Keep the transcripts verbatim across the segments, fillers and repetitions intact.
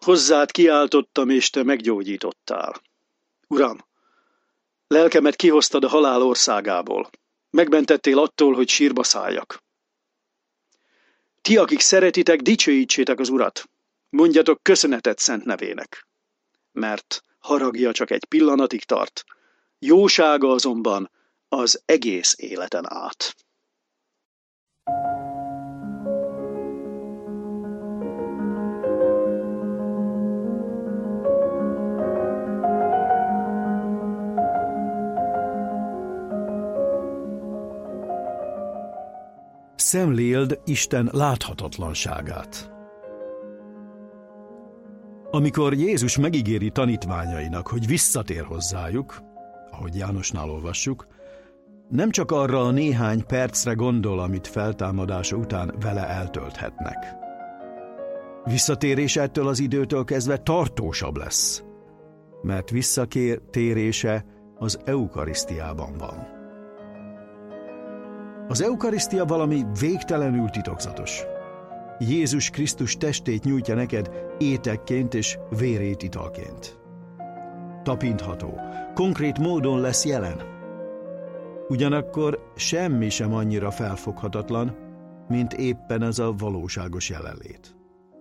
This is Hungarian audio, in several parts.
Hozzád kiáltottam, és te meggyógyítottál. Uram, lelkemet kihoztad a halál országából. Megmentettél attól, hogy sírba szálljak. Ti, akik szeretitek, dicsőítsétek az Urat. Mondjatok köszönetet szent nevének. Mert haragja csak egy pillanatig tart, jósága azonban az egész életen át. Szemléld Isten láthatatlanságát. Amikor Jézus megígéri tanítványainak, hogy visszatér hozzájuk, ahogy Jánosnál olvassuk, nem csak arra a néhány percre gondol, amit feltámadása után vele eltölthetnek. Visszatérés ettől az időtől kezdve tartósabb lesz, mert visszatérése az eukarisztiában van. Az eukarisztia valami végtelenül titokzatos. Jézus Krisztus testét nyújtja neked étekként és vérét italként. Tapintható, konkrét módon lesz jelen. Ugyanakkor semmi sem annyira felfoghatatlan, mint éppen ez a valóságos jelenlét.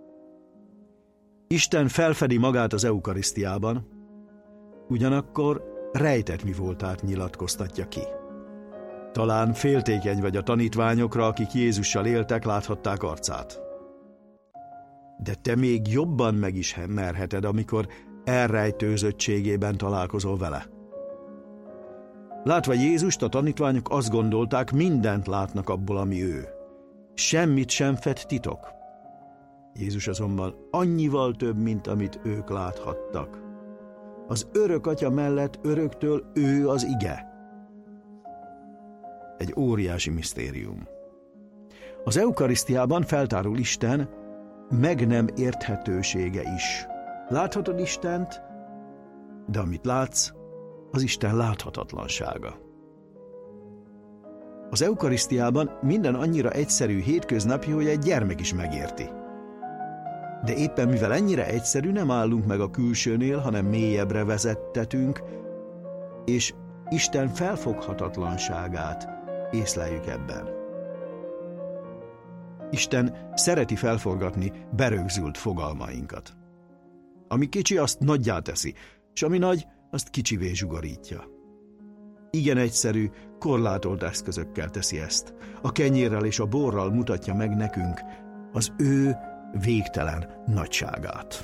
Isten felfedi magát az eukarisztiában, ugyanakkor rejtett mi voltát nyilatkoztatja ki. Talán féltékeny vagy a tanítványokra, akik Jézussal éltek, láthatták arcát. De te még jobban meg is merheted, amikor elrejtőzöttségében találkozol vele. Látva Jézust, a tanítványok azt gondolták, mindent látnak abból, ami ő. Semmit sem fed titok. Jézus azonban annyival több, mint amit ők láthattak. Az örök Atya mellett öröktől ő az ige. Egy óriási misztérium. Az eukarisztiában feltárul Isten meg nem érthetősége is. Láthatod Istent, de amit látsz, az Isten láthatatlansága. Az eukarisztiában minden annyira egyszerű, hétköznapi, hogy egy gyermek is megérti. De éppen mivel ennyire egyszerű, nem állunk meg a külsőnél, hanem mélyebbre vezettetünk, és Isten felfoghatatlanságát észleljük ebben. Isten szereti felforgatni berögzült fogalmainkat. Ami kicsi, azt nagyjá teszi, és ami nagy, azt kicsivé zsugorítja. Igen egyszerű, korlátolt eszközökkel teszi ezt. A kenyérrel és a borral mutatja meg nekünk az ő végtelen nagyságát.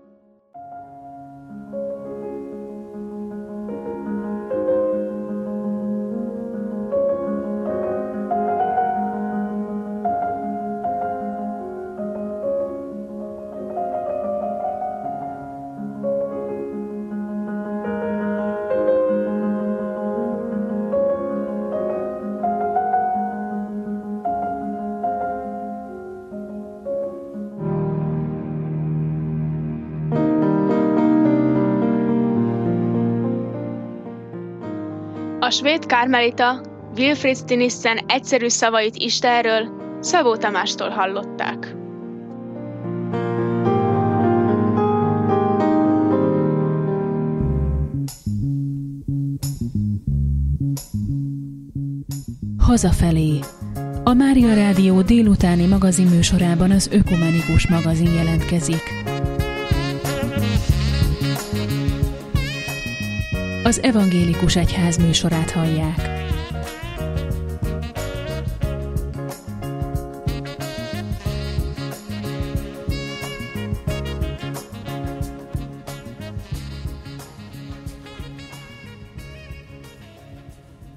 A svéd kármelita Wilfrid Stinissen egyszerű szavait Istenről Szabó Tamástól hallották. Hazafelé. A Mária Rádió délutáni magazinműsorában az Ökumenikus magazin jelentkezik. Az evangélikus egyház műsorát hallják.